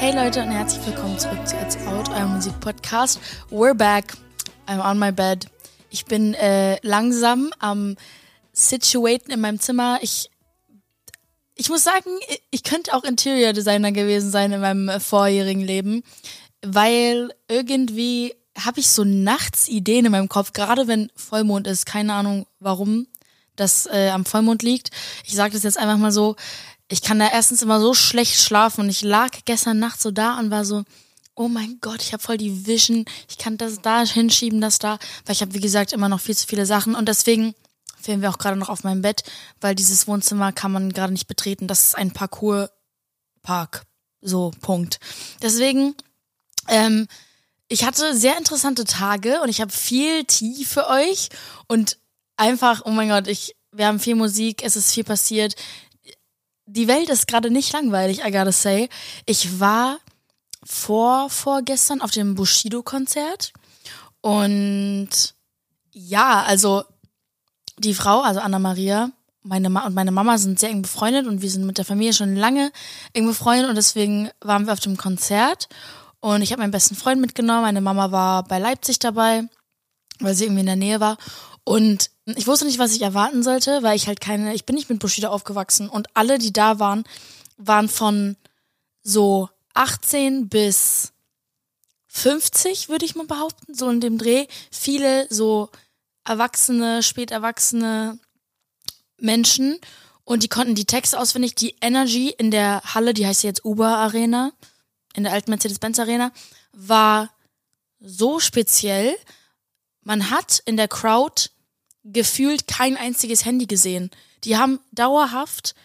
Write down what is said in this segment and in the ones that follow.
Hey Leute und herzlich willkommen zurück zu It's Out, eurem Musikpodcast. We're back. I'm on my bed. Ich bin langsam am Situaten in meinem Zimmer. Ich muss sagen, ich könnte auch Interior Designer gewesen sein in meinem vorherigen Leben, weil irgendwie habe ich so nachts Ideen in meinem Kopf, gerade wenn Vollmond ist. Keine Ahnung, warum das am Vollmond liegt. Ich sage das jetzt einfach mal so. Ich kann da erstens immer so schlecht schlafen und ich lag gestern Nacht so da und war so, oh mein Gott, ich habe voll die Vision, ich kann das da hinschieben, das da, weil ich habe, wie gesagt, immer noch viel zu viele Sachen und deswegen filmen wir auch gerade noch auf meinem Bett, weil dieses Wohnzimmer kann man gerade nicht betreten, das ist ein Parkour-Park, so, Punkt. Deswegen, ich hatte sehr interessante Tage und ich habe viel Tee für euch und einfach, oh mein Gott, wir haben viel Musik, es ist viel passiert. Die Welt ist gerade nicht langweilig, I gotta say. Ich war vorgestern auf dem Bushido-Konzert und ja, also die Frau, also Anna-Maria, meine Mama sind sehr eng befreundet und wir sind mit der Familie schon lange eng befreundet und deswegen waren wir auf dem Konzert und ich habe meinen besten Freund mitgenommen. Meine Mama war bei Leipzig dabei, weil sie irgendwie in der Nähe war und ich wusste nicht, was ich erwarten sollte, weil ich bin nicht mit Bushido aufgewachsen und alle, die da waren von so 18 bis 50, würde ich mal behaupten, so in dem Dreh. Viele so späterwachsene Menschen und die konnten die Texte auswendig. Die Energy in der Halle, die heißt jetzt Uber Arena, in der alten Mercedes-Benz Arena, war so speziell. Man hat in der Crowd gefühlt kein einziges Handy gesehen. Die haben dauerhaft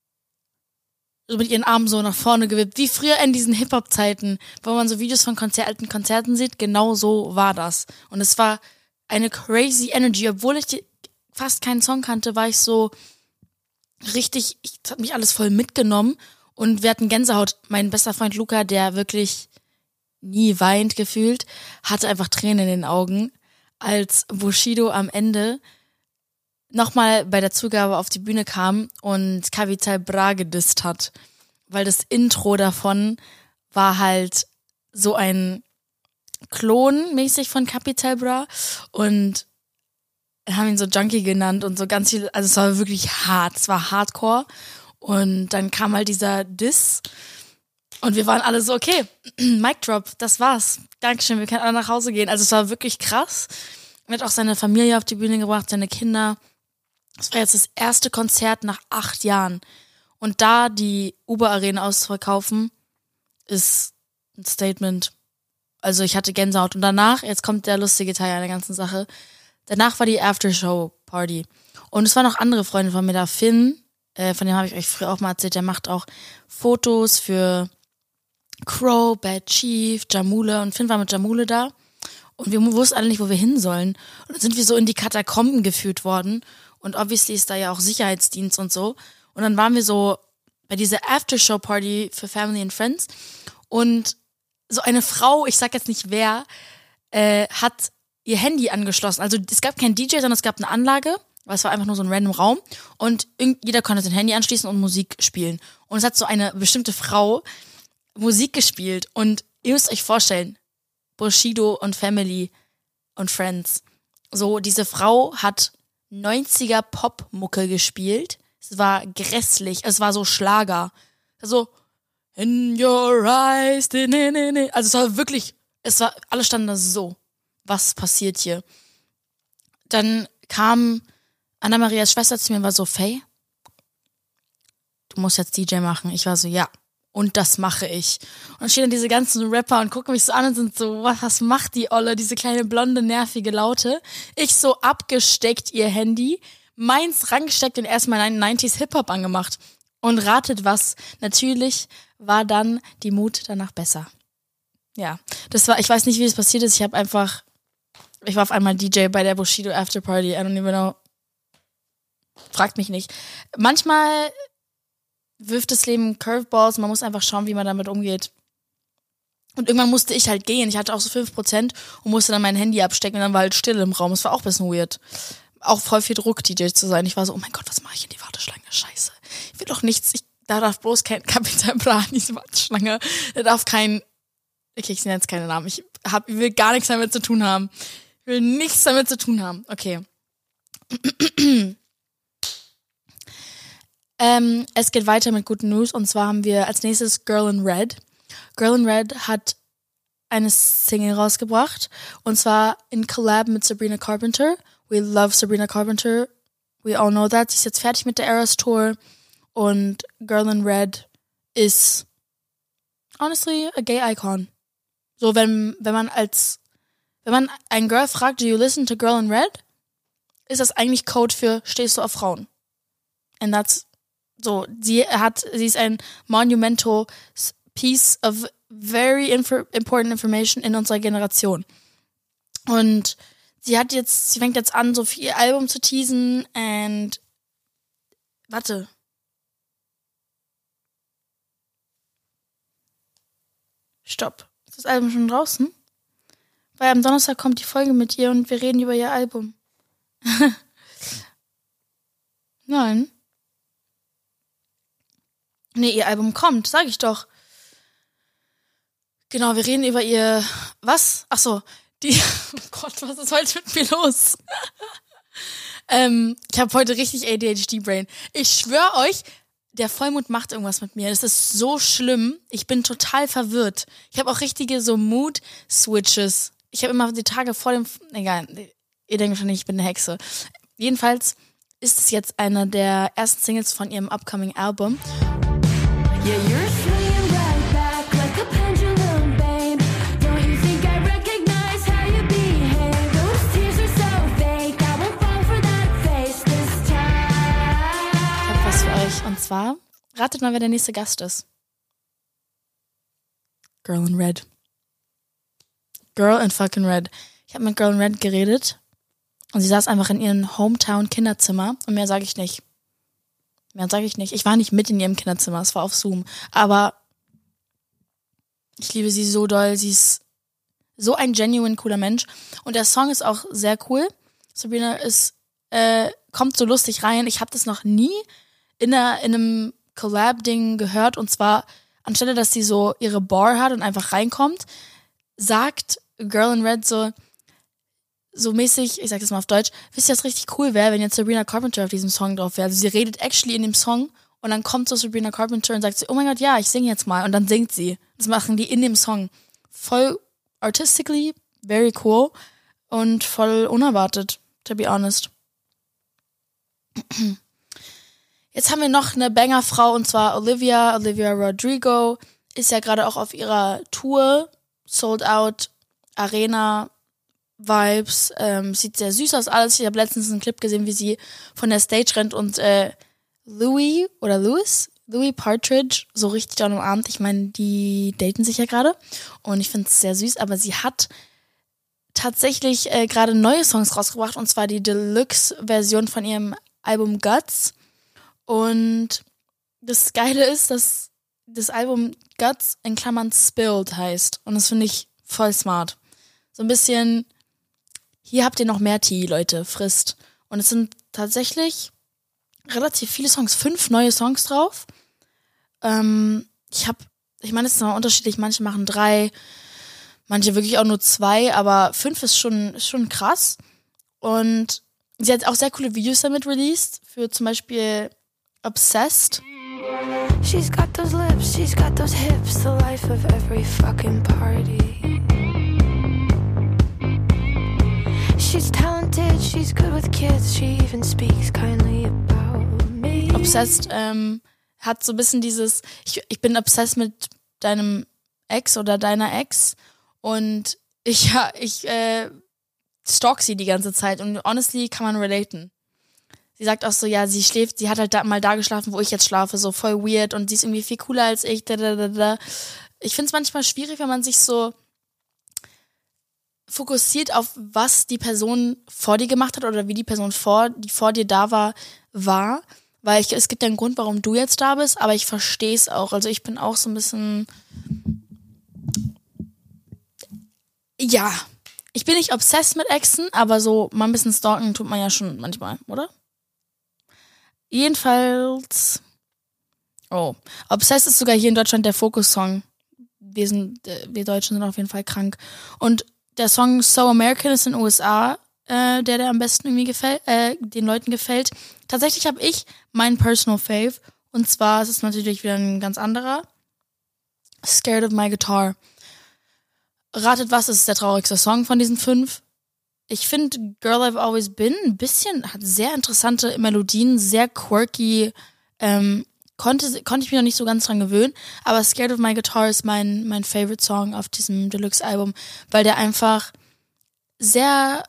so mit ihren Armen so nach vorne gewippt, wie früher in diesen Hip-Hop-Zeiten, wo man so Videos von alten Konzerten sieht, genau so war das. Und es war eine crazy Energy, obwohl ich fast keinen Song kannte, war ich so richtig, es hat mich alles voll mitgenommen und wir hatten Gänsehaut. Mein bester Freund Luca, der wirklich nie weint gefühlt, hatte einfach Tränen in den Augen, als Bushido am Ende nochmal bei der Zugabe auf die Bühne kam und Capital Bra gedisst hat. Weil das Intro davon war halt so ein Klon mäßig von Capital Bra und haben ihn so Junkie genannt und so ganz viel, also es war wirklich hart, es war Hardcore und dann kam halt dieser Diss und wir waren alle so, okay, Mic Drop, das war's. Dankeschön, wir können alle nach Hause gehen. Also es war wirklich krass. Er hat auch seine Familie auf die Bühne gebracht, seine Kinder. Es war jetzt das erste Konzert nach 8 Jahren. Und da die Uber-Arena auszuverkaufen, ist ein Statement. Also ich hatte Gänsehaut. Und danach, jetzt kommt der lustige Teil an der ganzen Sache, danach war die Aftershow-Party. Und es waren noch andere Freunde von mir da. Finn, von dem habe ich euch früher auch mal erzählt, der macht auch Fotos für Crow, Bad Chief, Jamule und Finn war mit Jamule da und wir wussten alle nicht, wo wir hin sollen und dann sind wir so in die Katakomben geführt worden und obviously ist da ja auch Sicherheitsdienst und so und dann waren wir so bei dieser Aftershow-Party für Family and Friends und so eine Frau, ich sag jetzt nicht wer, hat ihr Handy angeschlossen, also es gab kein DJ, sondern es gab eine Anlage, weil es war einfach nur so ein random Raum und jeder konnte sein Handy anschließen und Musik spielen und es hat so eine bestimmte Frau Musik gespielt und ihr müsst euch vorstellen, Bushido und Family und Friends. So, diese Frau hat 90er Popmucke gespielt. Es war grässlich, es war so Schlager. Also, in your eyes, also es war wirklich, alle standen da so, was passiert hier? Dann kam Anna-Marias Schwester zu mir und war so, Faye, du musst jetzt DJ machen. Ich war so, ja. Und das mache ich. Und dann stehen dann diese ganzen Rapper und gucken mich so an und sind so, was macht die Olle, diese kleine blonde, nervige Laute. Ich so abgesteckt ihr Handy, meins rangesteckt und erstmal einen 90s Hip-Hop angemacht. Und ratet was, natürlich war dann die Mut danach besser. Ja, ich weiß nicht, wie es passiert ist, ich war auf einmal DJ bei der Bushido Afterparty, I don't even know. Fragt mich nicht. Manchmal wirft das Leben Curveballs, man muss einfach schauen, wie man damit umgeht. Und irgendwann musste ich halt gehen, ich hatte auch so 5% und musste dann mein Handy abstecken und dann war halt still im Raum, es war auch ein bisschen weird. Auch voll viel Druck, DJ zu sein. Ich war so, oh mein Gott, was mache ich in die Warteschlange? Scheiße. Ich will doch nichts, da darf bloß kein Kapitän Bra, diese Warteschlange, da darf kein, okay, ich nenne jetzt keine Namen, ich will gar nichts damit zu tun haben. Ich will nichts damit zu tun haben. Okay. Es geht weiter mit guten News und zwar haben wir als nächstes Girl in Red. Girl in Red hat eine Single rausgebracht und zwar in Collab mit Sabrina Carpenter. We love Sabrina Carpenter. We all know that. Sie ist jetzt fertig mit der Eras Tour und Girl in Red ist honestly a gay icon. So, wenn man ein Girl fragt, do you listen to Girl in Red? Ist das eigentlich Code für stehst du auf Frauen? And that's so, sie ist ein monumental piece of very important information in unserer Generation. Und sie fängt jetzt an, so für ihr Album zu teasen and warte. Stopp. Ist das Album schon draußen? Weil am Donnerstag kommt die Folge mit ihr und wir reden über ihr Album. Nein. Nee, ihr Album kommt, sag ich doch. Genau, wir reden über ihr... Was? Ach so, oh Gott, was ist heute mit mir los? Ich habe heute richtig ADHD-Brain. Ich schwöre euch, der Vollmond macht irgendwas mit mir. Das ist so schlimm. Ich bin total verwirrt. Ich habe auch richtige so Mood-Switches. Ich habe immer die Tage vor dem... Egal, ihr denkt wahrscheinlich, ich bin eine Hexe. Jedenfalls ist es jetzt eine der ersten Singles von ihrem upcoming Album. Yeah, you're swinging right back like a pendulum, babe. Don't you think I recognize how you behave? Those tears are so fake, I won't fall for that face this time. Ich hab was für euch. Und zwar, ratet mal, wer der nächste Gast ist. Girl in Red. Girl in fucking Red. Ich habe mit Girl in Red geredet und sie saß einfach in ihrem Hometown-Kinderzimmer und mehr sage ich nicht. Ich war nicht mit in ihrem Kinderzimmer, es war auf Zoom. Aber ich liebe sie so doll. Sie ist so ein genuine cooler Mensch. Und der Song ist auch sehr cool. Sabrina kommt so lustig rein. Ich habe das noch nie in einem Collab-Ding gehört. Und zwar, anstelle, dass sie so ihre Bar hat und einfach reinkommt, sagt Girl in Red so mäßig, ich sag das mal auf Deutsch, wisst ihr, was richtig cool wäre, wenn jetzt Sabrina Carpenter auf diesem Song drauf wäre? Also sie redet actually in dem Song und dann kommt so Sabrina Carpenter und sagt so, oh mein Gott, ja, ich singe jetzt mal. Und dann singt sie. Das machen die in dem Song. Voll artistically, very cool und voll unerwartet, to be honest. Jetzt haben wir noch eine Banger-Frau und zwar Olivia Rodrigo. Ist ja gerade auch auf ihrer Tour, Sold Out, Arena, Vibes, sieht sehr süß aus alles. Ich habe letztens einen Clip gesehen, wie sie von der Stage rennt und Louis Partridge so richtig down umarmt. Ich meine, die daten sich ja gerade und ich finde es sehr süß, aber sie hat tatsächlich gerade neue Songs rausgebracht und zwar die Deluxe-Version von ihrem Album Guts. Und das Geile ist, dass das Album Guts in Klammern Spilled heißt und das finde ich voll smart. So ein bisschen, hier habt ihr noch mehr Tee, Leute, frisst. Und es sind tatsächlich relativ viele Songs, 5 neue Songs drauf. Ich meine, es ist immer unterschiedlich, manche machen 3, manche wirklich auch nur 2, aber 5 ist schon krass. Und sie hat auch sehr coole Videos damit released, für zum Beispiel Obsessed. She's got those lips, she's got those hips, the life of every fucking party. She's talented, she's good with kids, she even speaks kindly about me. Obsessed hat so ein bisschen dieses, ich bin obsessed mit deinem Ex oder deiner Ex und ich stalk sie die ganze Zeit und honestly kann man relaten. Sie sagt auch so, ja, sie hat halt mal da geschlafen, wo ich jetzt schlafe, so voll weird und sie ist irgendwie viel cooler als ich. Ich finde es manchmal schwierig, wenn man sich so fokussiert auf, was die Person vor dir gemacht hat oder wie die Person die vor dir da war. Weil es gibt ja einen Grund, warum du jetzt da bist, aber ich verstehe es auch. Also ich bin auch so ein bisschen, ja, ich bin nicht obsessed mit Exen, aber so mal ein bisschen stalken tut man ja schon manchmal, oder? Jedenfalls, Oh. Obsessed ist sogar hier in Deutschland der Fokus-Song. Wir Deutschen sind auf jeden Fall krank. Und der Song So American ist in den USA der am besten irgendwie den Leuten gefällt. Tatsächlich habe ich meinen Personal Fave. Und zwar ist es natürlich wieder ein ganz anderer. Scared of My Guitar. Ratet was, ist der traurigste Song von diesen 5. Ich finde Girl I've Always Been hat sehr interessante Melodien, sehr quirky, konnte ich mich noch nicht so ganz dran gewöhnen, aber Scared of My Guitar ist mein Favorite Song auf diesem Deluxe-Album, weil der einfach sehr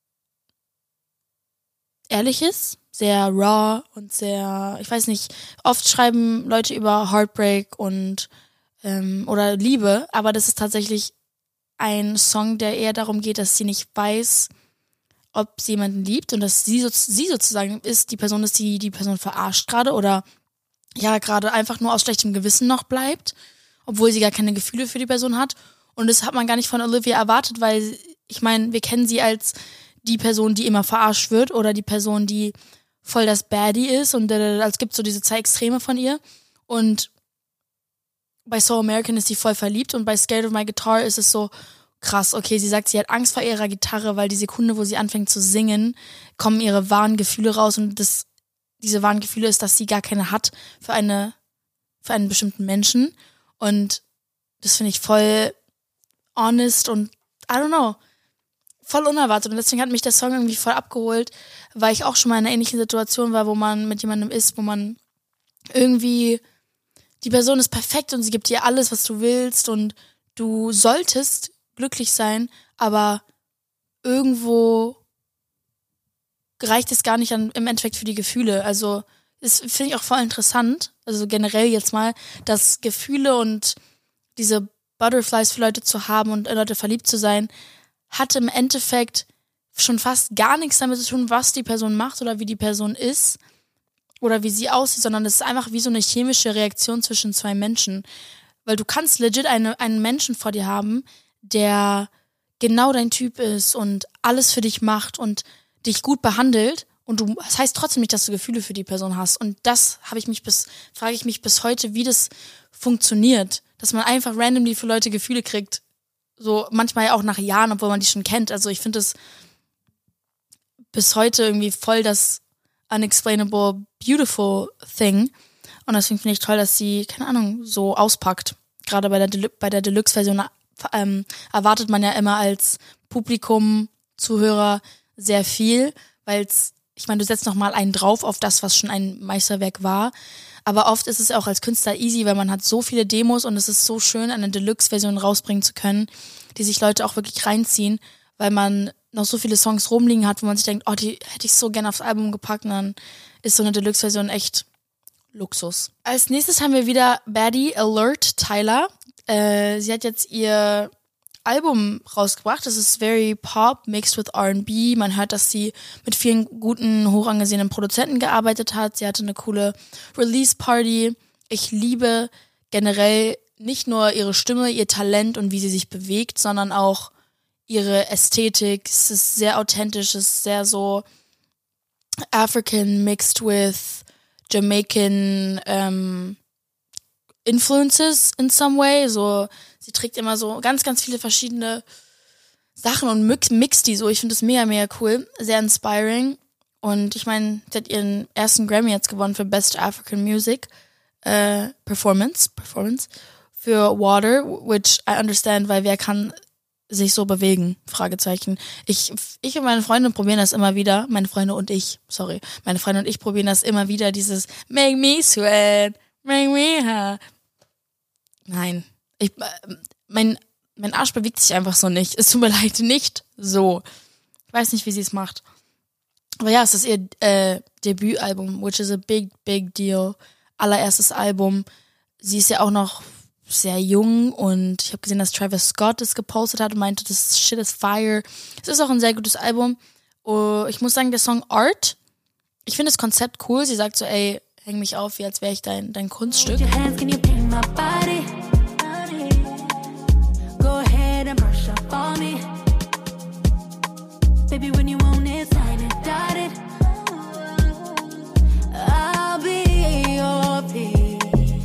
ehrlich ist, sehr raw und sehr, ich weiß nicht, oft schreiben Leute über Heartbreak und oder Liebe, aber das ist tatsächlich ein Song, der eher darum geht, dass sie nicht weiß, ob sie jemanden liebt und dass sie sozusagen ist, die Person ist, die Person verarscht gerade oder ja gerade einfach nur aus schlechtem Gewissen noch bleibt, obwohl sie gar keine Gefühle für die Person hat. Und das hat man gar nicht von Olivia erwartet, weil ich meine, wir kennen sie als die Person, die immer verarscht wird oder die Person, die voll das Baddie ist und es gibt so diese 2 Extreme von ihr. Und bei So American ist sie voll verliebt und bei Scared of My Guitar ist es so krass, okay, sie sagt, sie hat Angst vor ihrer Gitarre, weil die Sekunde, wo sie anfängt zu singen, kommen ihre wahren Gefühle raus und diese wahren Gefühle ist, dass sie gar keine hat für einen bestimmten Menschen und das finde ich voll honest und I don't know, voll unerwartet und deswegen hat mich der Song irgendwie voll abgeholt, weil ich auch schon mal in einer ähnlichen Situation war, wo man mit jemandem ist, wo man irgendwie die Person ist perfekt und sie gibt dir alles, was du willst und du solltest glücklich sein, aber irgendwo reicht es gar nicht im Endeffekt für die Gefühle. Also das finde ich auch voll interessant, also generell jetzt mal, dass Gefühle und diese Butterflies für Leute zu haben und in Leute verliebt zu sein, hat im Endeffekt schon fast gar nichts damit zu tun, was die Person macht oder wie die Person ist oder wie sie aussieht, sondern es ist einfach wie so eine chemische Reaktion zwischen 2 Menschen. Weil du kannst legit einen Menschen vor dir haben, der genau dein Typ ist und alles für dich macht und dich gut behandelt und das heißt trotzdem nicht, dass du Gefühle für die Person hast. Und das frage ich mich bis heute, wie das funktioniert, dass man einfach randomly für Leute Gefühle kriegt. So manchmal auch nach Jahren, obwohl man die schon kennt. Also ich finde es bis heute irgendwie voll das unexplainable, beautiful thing. Und deswegen finde ich toll, dass sie, keine Ahnung, so auspackt. Gerade bei der Deluxe-Version erwartet man ja immer als Publikum, Zuhörer sehr viel, weil ich meine, du setzt nochmal einen drauf auf das, was schon ein Meisterwerk war. Aber oft ist es auch als Künstler easy, weil man hat so viele Demos und es ist so schön, eine Deluxe-Version rausbringen zu können, die sich Leute auch wirklich reinziehen, weil man noch so viele Songs rumliegen hat, wo man sich denkt, oh, die hätte ich so gerne aufs Album gepackt und dann ist so eine Deluxe-Version echt Luxus. Als nächstes haben wir wieder Baddie Alert Tyler. Sie hat jetzt ihr Album rausgebracht. Das ist very pop, mixed with R&B. Man hört, dass sie mit vielen guten, hochangesehenen Produzenten gearbeitet hat. Sie hatte eine coole Release-Party. Ich liebe generell nicht nur ihre Stimme, ihr Talent und wie sie sich bewegt, sondern auch ihre Ästhetik. Es ist sehr authentisch, es ist sehr so African mixed with Jamaican influences in some way. So, sie trägt immer so ganz, ganz viele verschiedene Sachen und mixt die so. Ich finde das mega, mega cool. Sehr inspiring. Und ich meine, sie hat ihren ersten Grammy jetzt gewonnen für Best African Music Performance für Water, which I understand, weil wer kann sich so bewegen? Fragezeichen. Ich und meine Freunde probieren das immer wieder. Meine Freunde und ich probieren das immer wieder, dieses Make me sweat, make me hot. Nein. Mein Arsch bewegt sich einfach so nicht. Es tut mir leid, nicht so. Ich weiß nicht, wie sie es macht. Aber ja, es ist ihr Debütalbum, which is a big, big deal. Allererstes Album. Sie ist ja auch noch sehr jung und ich habe gesehen, dass Travis Scott es gepostet hat und meinte, das shit is fire. Es ist auch ein sehr gutes Album. Ich muss sagen, der Song Art, ich finde das Konzept cool. Sie sagt so, ey, häng mich auf, wie als wäre ich dein Kunststück. Baby, when you want it, sign it, dot it. I'll be your peace.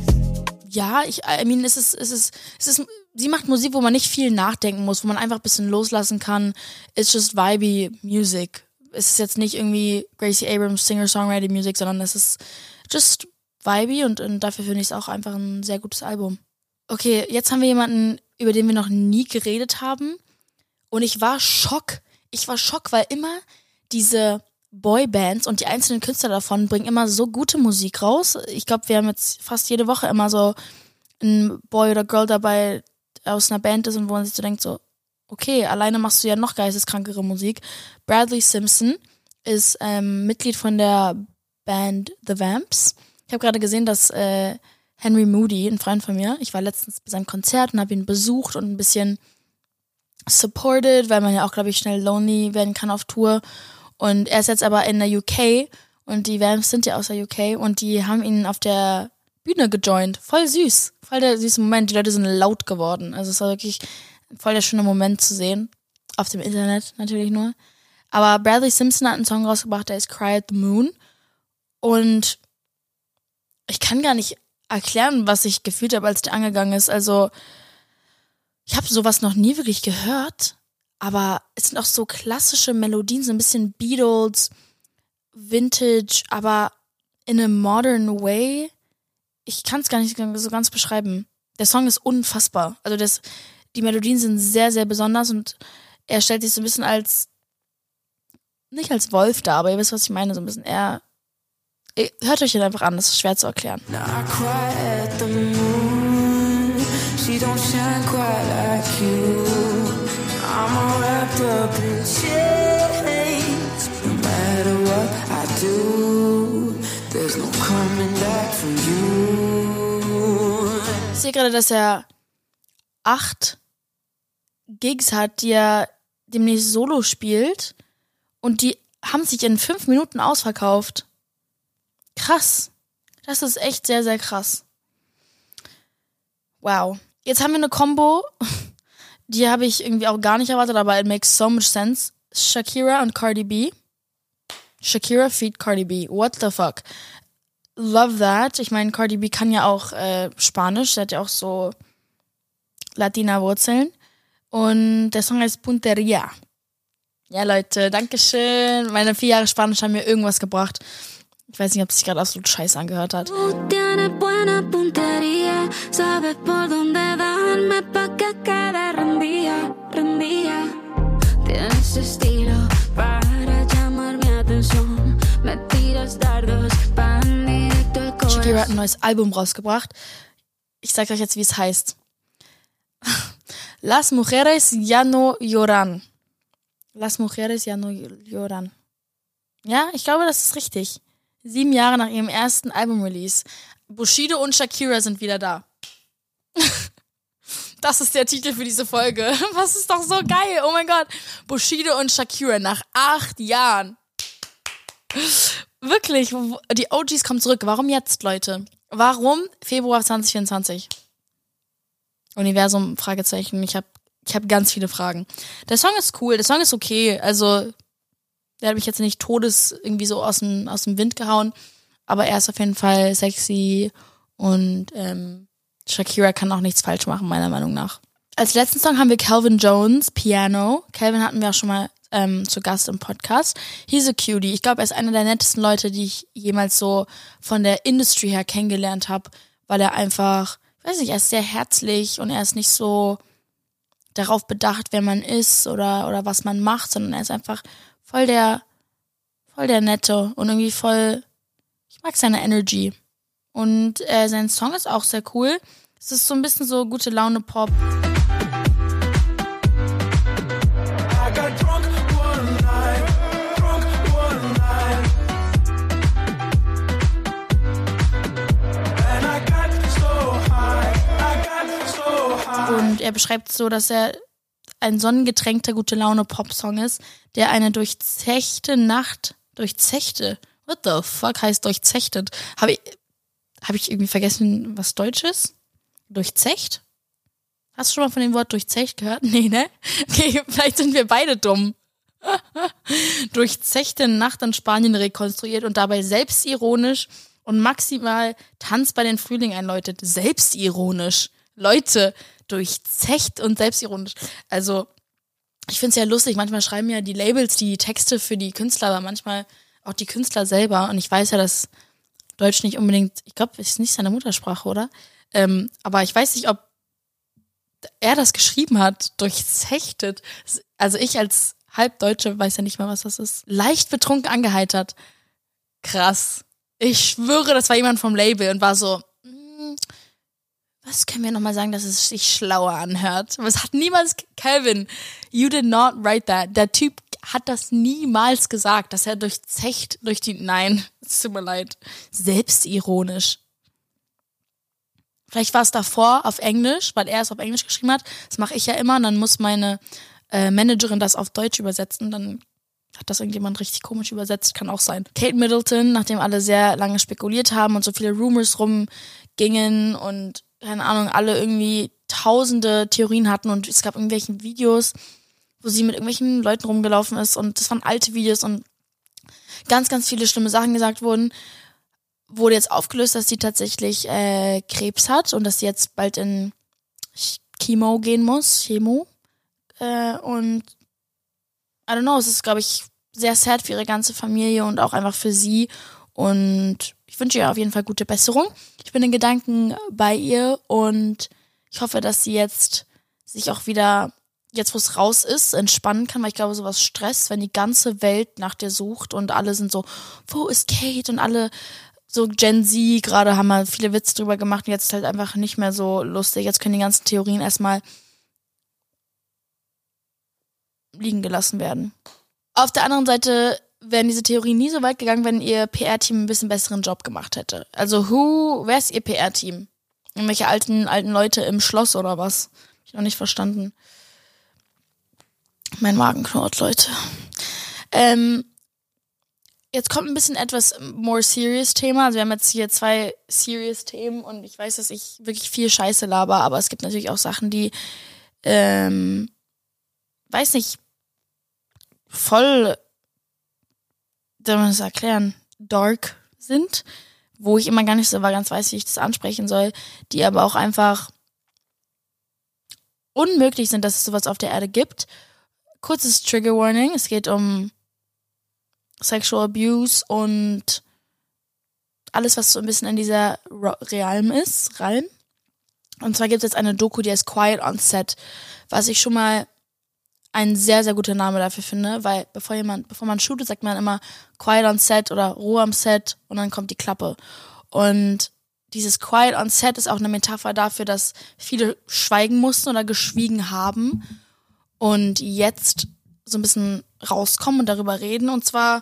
ja, I mean, sie macht Musik, wo man nicht viel nachdenken muss, wo man einfach ein bisschen loslassen kann. It's just vibey Music. Es ist jetzt nicht irgendwie Gracie Abrams Singer-Songwriter-Music, sondern es ist just vibey und dafür finde ich es auch einfach ein sehr gutes Album. Okay, jetzt haben wir jemanden, über den wir noch nie geredet haben und ich war schock, weil immer diese Boybands und die einzelnen Künstler davon bringen immer so gute Musik raus. Ich glaube, wir haben jetzt fast jede Woche immer so ein Boy oder Girl dabei aus einer Band ist und wo man sich so denkt, so, okay, alleine machst du ja noch geisteskrankere Musik. Bradley Simpson ist Mitglied von der Band The Vamps. Ich habe gerade gesehen, dass Henry Moody, ein Freund von mir, ich war letztens bei seinem Konzert und habe ihn besucht und ein bisschen supported, weil man ja auch, glaube ich, schnell lonely werden kann auf Tour. Und er ist jetzt aber in der UK und die Vamps sind ja aus der UK und die haben ihn auf der Bühne gejoint. Voll süß. Voll der süße Moment. Die Leute sind laut geworden. Also es war wirklich voll der schöne Moment zu sehen. Auf dem Internet natürlich nur. Aber Bradley Simpson hat einen Song rausgebracht, der ist Cry at the Moon. Und ich kann gar nicht erklären, was ich gefühlt habe, als der angegangen ist. Also ich habe sowas noch nie wirklich gehört. Aber es sind auch so klassische Melodien, so ein bisschen Beatles, Vintage, aber in a modern way. Ich kann es gar nicht so ganz beschreiben. Der Song ist unfassbar. Also die Melodien sind sehr, sehr besonders und er stellt sich so ein bisschen nicht als Wolf dar, aber ihr wisst, was ich meine, so ein bisschen hört euch den einfach an, das ist schwer zu erklären. Now I cry at the moon. She don't shine quite like you. I'm all wrapped up in chains. No matter what I do, there's no coming back from you. Ich sehe gerade, dass er 8 Gigs hat, die er demnächst solo spielt und die haben sich in 5 Minuten ausverkauft. Krass. Das ist echt sehr, sehr krass. Wow. Jetzt haben wir eine Combo, die habe ich irgendwie auch gar nicht erwartet, aber it makes so much sense. Shakira und Cardi B. Shakira feat. Cardi B. What the fuck? Love that. Ich meine, Cardi B kann ja auch Spanisch. Sie hat ja auch so Latina-Wurzeln. Und der Song heißt Punteria. Ja, Leute, dankeschön. Meine 4 Jahre Spanisch haben mir irgendwas gebracht. Ich weiß nicht, ob es sich gerade absolut scheiße angehört hat. Shakira hat ein neues Album rausgebracht. Ich sag euch jetzt, wie es heißt. Las mujeres ya no lloran. Las mujeres ya no lloran. Ja, ich glaube, das ist richtig. 7 Jahre nach ihrem ersten Album-Release. Bushido und Shakira sind wieder da. Das ist der Titel für diese Folge. Was ist doch so geil. Oh mein Gott. Bushido und Shakira nach 8 Jahren. Wirklich. Die OGs kommen zurück. Warum jetzt, Leute? Warum Februar 2024? Universum, Fragezeichen. Ich hab ganz viele Fragen. Der Song ist cool. Der Song ist okay. Also der hat mich jetzt nicht irgendwie so aus dem Wind gehauen, aber er ist auf jeden Fall sexy und Shakira kann auch nichts falsch machen, meiner Meinung nach. Als letzten Song haben wir Calvin Jones, Piano. Calvin hatten wir auch schon mal zu Gast im Podcast. He's a cutie. Ich glaube, er ist einer der nettesten Leute, die ich jemals so von der Industry her kennengelernt habe, weil er einfach, ich weiß nicht, er ist sehr herzlich und er ist nicht so darauf bedacht, wer man ist oder was man macht, sondern er ist einfach voll der Nette und irgendwie ich mag seine Energy. Und sein Song ist auch sehr cool. Es ist so ein bisschen so gute Laune Pop. Und er beschreibt so, dass er ein sonnengetränkter Gute-Laune-Pop-Song ist, der eine durchzechte Nacht, what the fuck heißt durchzechtet? Hab ich irgendwie vergessen, was Deutsch ist? Durchzecht? Hast du schon mal von dem Wort durchzecht gehört? Nee, ne? Okay, vielleicht sind wir beide dumm. Durchzechte Nacht in Spanien rekonstruiert und dabei selbstironisch und maximal Tanz bei den Frühling einläutet. Selbstironisch. Leute, durchzecht und selbstironisch. Also, ich finde es ja lustig, manchmal schreiben ja die Labels die Texte für die Künstler, aber manchmal auch die Künstler selber. Und ich weiß ja, dass Deutsch nicht unbedingt, ich glaube, es ist nicht seine Muttersprache, oder? Aber ich weiß nicht, ob er das geschrieben hat, durchzechtet. Also ich als Halbdeutsche weiß ja nicht mal, was das ist. Leicht betrunken angeheitert. Krass. Ich schwöre, das war jemand vom Label und war so, was können wir nochmal sagen, dass es sich schlauer anhört? Aber es hat niemals, Calvin, you did not write that. Der Typ hat das niemals gesagt, dass er durchzecht durch die, nein, es tut mir leid, selbstironisch. Vielleicht war es davor auf Englisch, weil er es auf Englisch geschrieben hat. Das mache ich ja immer und dann muss meine Managerin das auf Deutsch übersetzen. Dann hat das irgendjemand richtig komisch übersetzt, kann auch sein. Kate Middleton, nachdem alle sehr lange spekuliert haben und so viele Rumors rumgingen und keine Ahnung, alle irgendwie tausende Theorien hatten und es gab irgendwelche Videos, wo sie mit irgendwelchen Leuten rumgelaufen ist und das waren alte Videos und ganz, ganz viele schlimme Sachen gesagt wurden, wurde jetzt aufgelöst, dass sie tatsächlich Krebs hat und dass sie jetzt bald in Chemo gehen muss, Chemo. Und I don't know, es ist, glaube ich, sehr sad für ihre ganze Familie und auch einfach für sie. Und ich wünsche ihr auf jeden Fall gute Besserung. Ich bin in Gedanken bei ihr und ich hoffe, dass sie jetzt sich auch wieder, jetzt wo es raus ist, entspannen kann, weil ich glaube, sowas Stress, wenn die ganze Welt nach dir sucht und alle sind so, wo ist Kate? Und alle, so Gen Z gerade haben mal viele Witze drüber gemacht und jetzt ist halt einfach nicht mehr so lustig. Jetzt können die ganzen Theorien erstmal liegen gelassen werden. Auf der anderen Seite wären diese Theorien nie so weit gegangen, wenn ihr PR-Team ein bisschen besseren Job gemacht hätte. Also wer ist ihr PR-Team? Irgendwelche alten Leute im Schloss oder was? Hab ich noch nicht verstanden. Mein Magen knurrt, Leute. Jetzt kommt ein bisschen etwas more serious Thema. Also wir haben jetzt hier 2 serious Themen und ich weiß, dass ich wirklich viel Scheiße laber, aber es gibt natürlich auch Sachen, die weiß nicht, voll, soll man das erklären, dark sind, wo ich immer gar nicht so ganz weiß, wie ich das ansprechen soll, die aber auch einfach unmöglich sind, dass es sowas auf der Erde gibt. Kurzes Trigger Warning, es geht um Sexual Abuse und alles, was so ein bisschen in dieser Realm ist. Und zwar gibt es jetzt eine Doku, die heißt Quiet on Set, was ich schon mal ein sehr, sehr guter Name dafür finde, weil bevor man shootet, sagt man immer Quiet on Set oder Ruhe am Set und dann kommt die Klappe. Und dieses Quiet on Set ist auch eine Metapher dafür, dass viele schweigen mussten oder geschwiegen haben und jetzt so ein bisschen rauskommen und darüber reden. Und zwar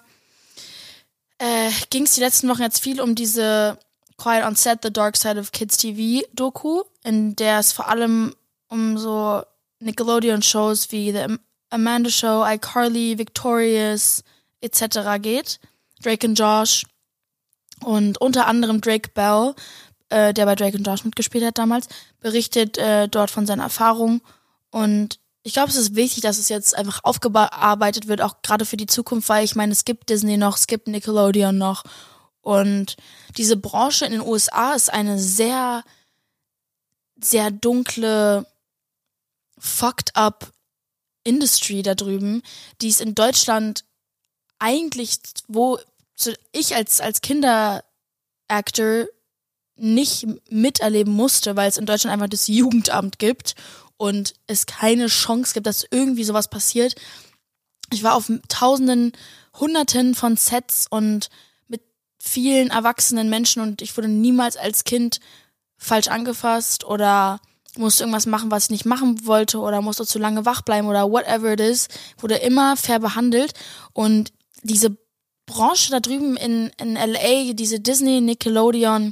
ging es die letzten Wochen jetzt viel um diese Quiet on Set, The Dark Side of Kids TV Doku, in der es vor allem um so Nickelodeon-Shows wie The Amanda Show, iCarly, Victorious etc. geht. Drake und Josh und unter anderem Drake Bell, der bei Drake und Josh mitgespielt hat damals, berichtet dort von seiner Erfahrung und ich glaube, es ist wichtig, dass es jetzt einfach aufgearbeitet wird, auch gerade für die Zukunft, weil ich meine, es gibt Disney noch, es gibt Nickelodeon noch und diese Branche in den USA ist eine sehr, sehr dunkle, fucked up Industry da drüben, die es in Deutschland eigentlich, wo ich als Kinderactor nicht miterleben musste, weil es in Deutschland einfach das Jugendamt gibt und es keine Chance gibt, dass irgendwie sowas passiert. Ich war auf Hunderten von Sets und mit vielen erwachsenen Menschen und ich wurde niemals als Kind falsch angefasst oder musste irgendwas machen, was ich nicht machen wollte oder musste zu lange wach bleiben oder whatever it is, wurde immer fair behandelt und diese Branche da drüben in LA, diese Disney, Nickelodeon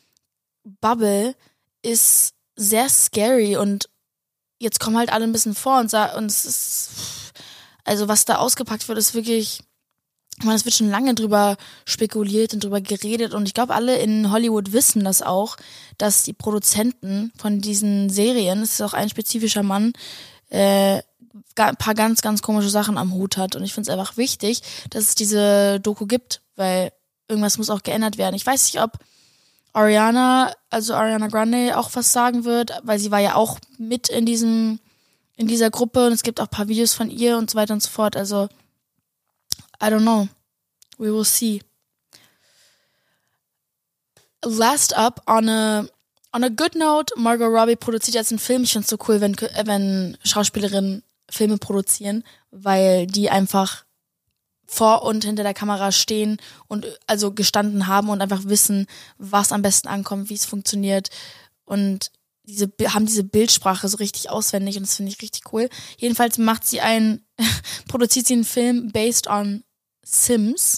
Bubble ist sehr scary und jetzt kommen halt alle ein bisschen vor und es ist, also was da ausgepackt wird, ist wirklich, ich meine, es wird schon lange drüber spekuliert und drüber geredet und ich glaube, alle in Hollywood wissen das auch, dass die Produzenten von diesen Serien, es ist auch ein spezifischer Mann, ein paar ganz, ganz komische Sachen am Hut hat und ich finde es einfach wichtig, dass es diese Doku gibt, weil irgendwas muss auch geändert werden. Ich weiß nicht, ob Ariana Grande auch was sagen wird, weil sie war ja auch mit in dieser Gruppe und es gibt auch ein paar Videos von ihr und so weiter und so fort. Also, I don't know. We will see. Last up, on a good note, Margot Robbie produziert jetzt einen Film. Ich finde es so cool, wenn Schauspielerinnen Filme produzieren, weil die einfach vor und hinter der Kamera stehen und also gestanden haben und einfach wissen, was am besten ankommt, wie es funktioniert und haben diese Bildsprache so richtig auswendig und das finde ich richtig cool. Jedenfalls produziert sie einen Film based on Sims,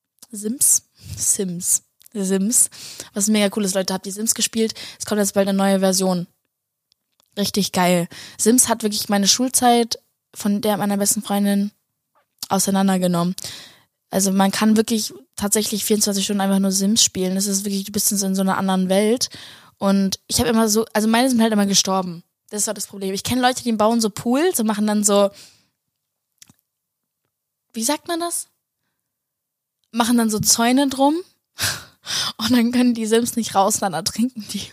was mega cool ist. Leute, habt ihr Sims gespielt? Es kommt jetzt bald eine neue Version. Richtig geil. Sims hat wirklich meine Schulzeit von der meiner besten Freundin auseinandergenommen. Also man kann wirklich tatsächlich 24 Stunden einfach nur Sims spielen. Das ist wirklich, du bist in so einer anderen Welt. Und ich habe immer so, also meine sind halt immer gestorben. Das war das Problem. Ich kenne Leute, die bauen so Pools und machen dann so, wie sagt man das? Machen dann so Zäune drum und dann können die Sims nicht raus, dann ertrinken die.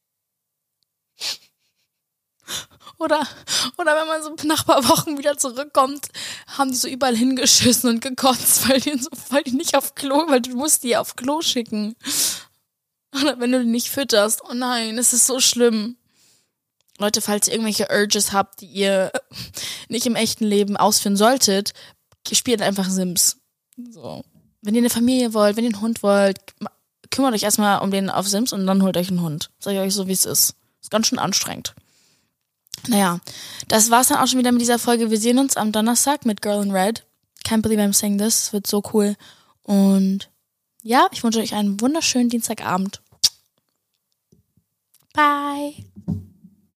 Oder wenn man so nach ein paar Wochen wieder zurückkommt, haben die so überall hingeschissen und gekotzt, weil die nicht auf Klo, weil du musst die auf Klo schicken. Oder wenn du die nicht fütterst. Oh nein, es ist so schlimm. Leute, falls ihr irgendwelche Urges habt, die ihr nicht im echten Leben ausführen solltet, spielt einfach Sims. So. Wenn ihr eine Familie wollt, wenn ihr einen Hund wollt, kümmert euch erstmal um den auf Sims und dann holt euch einen Hund. Sag ich euch so, wie es ist. Ist ganz schön anstrengend. Naja, das war's dann auch schon wieder mit dieser Folge. Wir sehen uns am Donnerstag mit Girl in Red. Can't believe I'm saying this. Es wird so cool. Und ja, ich wünsche euch einen wunderschönen Dienstagabend. Bye.